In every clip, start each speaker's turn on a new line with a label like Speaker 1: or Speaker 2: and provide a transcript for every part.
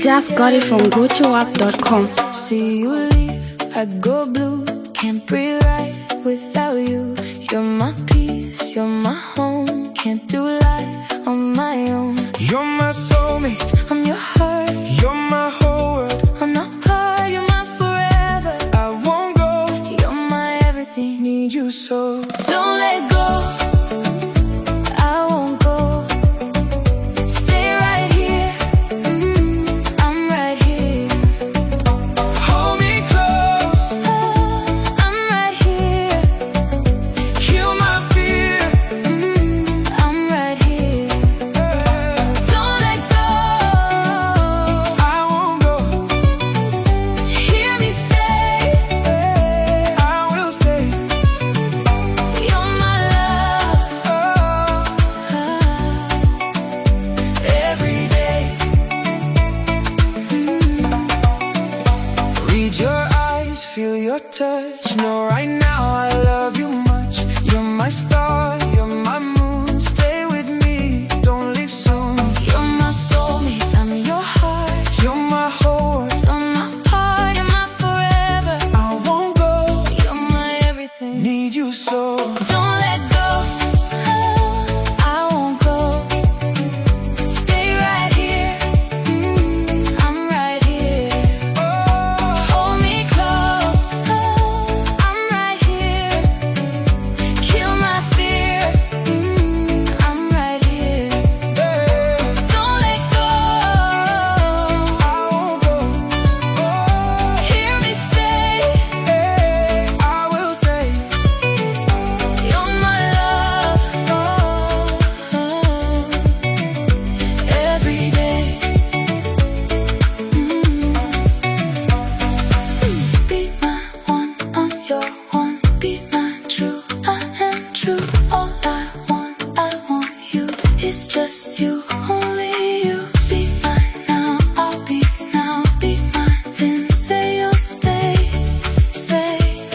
Speaker 1: Just got it from gotoapp.com.
Speaker 2: See you leave, I go blue. Can't breathe right without you. You're my peace, you're my home. Can't do life on my own.
Speaker 3: You're my soulmate,
Speaker 2: I'm your heart,
Speaker 3: you're my whole world.
Speaker 2: I'm not part, you're my forever.
Speaker 3: I won't go,
Speaker 2: You're my everything.
Speaker 3: need you so.
Speaker 2: Don't let go, I won't go. Stay right here, I'm right here.
Speaker 3: Hold me close,
Speaker 2: I'm right here,
Speaker 3: heal my fear.
Speaker 2: I'm right here. Don't let go,
Speaker 3: I won't go,
Speaker 2: hear me say,
Speaker 3: I will stay.
Speaker 2: you're my love,
Speaker 3: Every day, read your eyes, feel your touch. Know right now I love you much. You're my star, you're my moon. Stay with me, don't leave soon.
Speaker 2: You're my soulmate, I'm your heart.
Speaker 3: You're my whole world.
Speaker 2: I'm not part, you're my forever.
Speaker 3: I won't go,
Speaker 2: You're my everything.
Speaker 3: need you so.
Speaker 2: Don't let go, I won't go. Stay right here, I'm right here. Hold me close, I'm right here. Kill my fear, I'm right here. Don't let go,
Speaker 3: I won't go,
Speaker 2: hear me say,
Speaker 3: I will stay.
Speaker 2: you're my love, every day. Be my one, I'm your one. Be my true, I am true. All I want you. It's just you, only you. Be mine now, I'll be now. Be mine, then say you'll stay. Say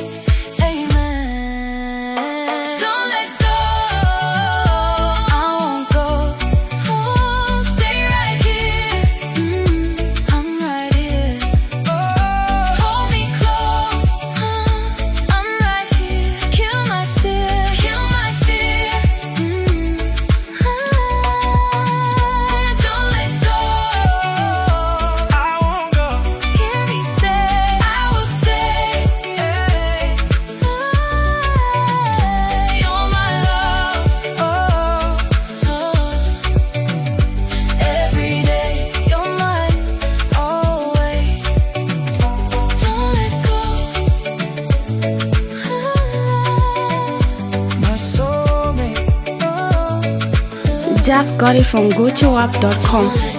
Speaker 2: amen. Don't let go, I won't go. Stay right here, I'm right here. Hold me close, I'm right here. Kill my fear, don't let go,
Speaker 3: I won't go,
Speaker 2: hear me say, I will stay. You're my love, every day. You're mine, always. Don't let go,
Speaker 3: my soulmate.
Speaker 1: Just got it from gotoapp.com.